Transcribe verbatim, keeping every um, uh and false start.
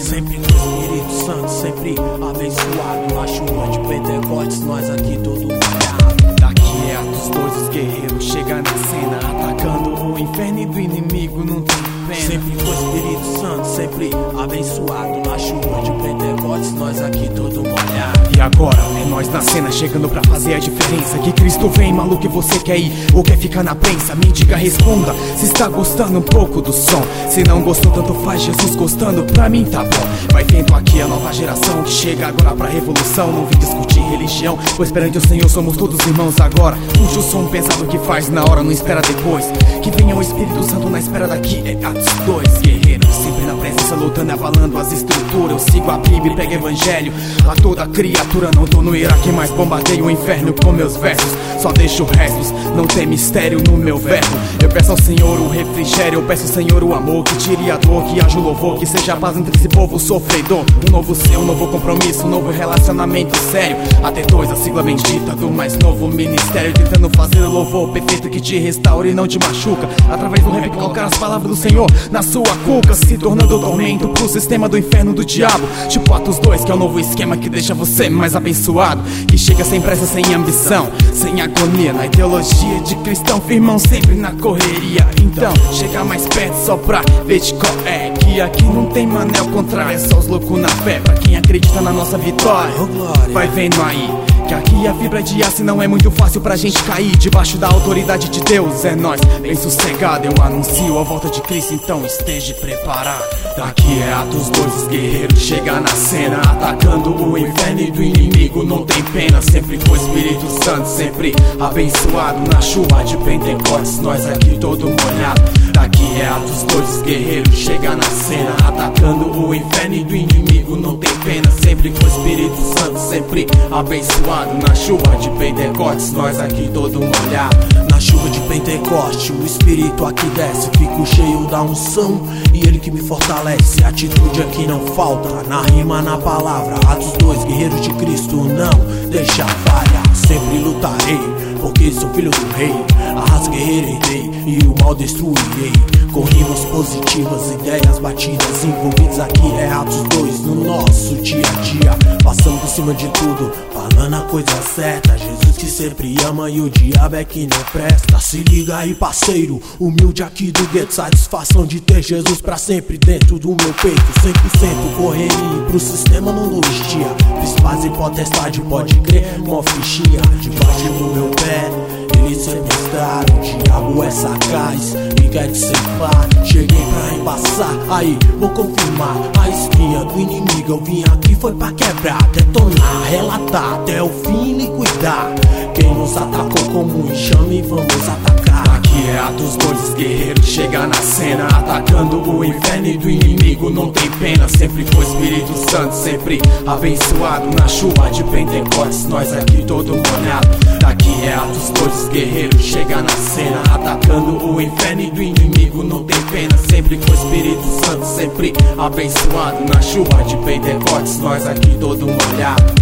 pena. Sempre com o Espírito Santo, sempre abençoado. Na chuva de Pentecostes, nós aqui todo molhado. Daqui é Atos dois, os guerreiros chegam na cena, atacando o inferno e do inimigo não tem pena. Sempre com o Espírito Santo, sempre abençoado. Na chuva de Pentecostes, nós aqui todo molhado. E agora é nós na cena, chegando pra fazer a diferença. Que Cristo vem, maluco, e você quer ir ou quer ficar na prensa? Me diga, responda, se está gostando um pouco do som. Se não gostou, tanto faz, Jesus gostando, pra mim tá bom. Vai vendo aqui a nova geração que chega agora pra revolução. Não vim discutir religião, pois perante o Senhor somos todos irmãos agora. Puxa o som pesado que faz na hora, não espera depois. Que venha o Espírito Santo na espera daqui é Atos dois. Guerreiros sempre na presença, lutando e abalando as estruturas. Eu sigo a Bíblia e pego evangelho a toda criatura. Não tô no Iraque, mas bombardeio o inferno com meus versos. Só deixo restos, não tem mistério no meu verbo. Eu peço ao Senhor o refrigério, eu peço ao Senhor o amor, que tire a dor, que haja o louvor, que seja a paz entre esse povo sofredor. Um novo ser, um novo compromisso, um novo relacionamento sério. A T dois, a sigla bendita do mais novo ministério, tentando fazer o louvor perfeito que te restaura e não te machuca. Através do rap colocar as palavras do Senhor na sua cuca, se tornando tormento pro sistema do inferno do diabo. Tipo Atos dois, que é o novo esquema que deixa você mais abençoado, que chega sem pressa, sem ambição, sem agonia, na ideologia de cristão, firmão sempre na correria. Então, chega mais perto só pra ver de qual é, que aqui não tem manel contrário, é só os loucos na fé. Pra quem acredita na nossa vitória, vai vendo aí que aqui a fibra de aço não é muito fácil pra gente cair. Debaixo da autoridade de Deus é nós, bem sossegado. Eu anuncio a volta de Cristo, então esteja preparado. Daqui é Atos dois, os guerreiros chegam na cena, atacando o inferno e do inimigo não tem pena. Sempre com o Espírito Santo, sempre abençoado. Na chuva de Pentecostes, nós aqui todo molhado. Daqui é Atos dois, os guerreiros chegam na cena, atacando o inferno e do inimigo não tem pena. Sempre com o Espírito Santo, sempre abençoado. Na chuva de Pentecostes, nós aqui todo molhado. Na chuva de Pentecostes, o Espírito aqui desce, fico cheio da unção e Ele que me fortalece. Atitude aqui não falta, na rima, na palavra. Atos dois, guerreiros de Cristo, não deixa falha. Sempre lutarei, porque sou filho do rei. A raça guerreira herdei e o mal destruirei. Com rimas positivas, ideias batidas, envolvidos aqui é Atos dois no nosso dia a dia. Passando por cima de tudo, falando a coisa certa. Jesus que sempre ama e o diabo é que não presta. Se liga aí, parceiro, humilde aqui do gueto. Satisfação de ter Jesus pra sempre dentro do meu peito. Cem por cento correria pro sistema não dois dias. Principais e potestade, pode crer, mó fichinha debaixo do meu pé. Ele sempre está, o diabo é sagaz e quer te ceifar. Cheguei pra embaçar, aí vou confirmar. A espinha do inimigo eu vim aqui foi pra quebrar, detonar, relatar até o fim e liquidar quem nos atacou como um enxame, vamos atacar. Aqui é Atos dois, os guerreiros chegam na cena, atacando o inferno e do inimigo não tem pena. Sempre com o Espírito Santo, sempre abençoado. Na chuva de Pentecostes, nós aqui todo molhado. Daqui é Atos dois, os guerreiros chegam na cena, atacando o inferno e do inimigo não tem pena. Sempre com o Espírito Santo, sempre abençoado. Na chuva de Pentecostes, nós aqui todo molhado.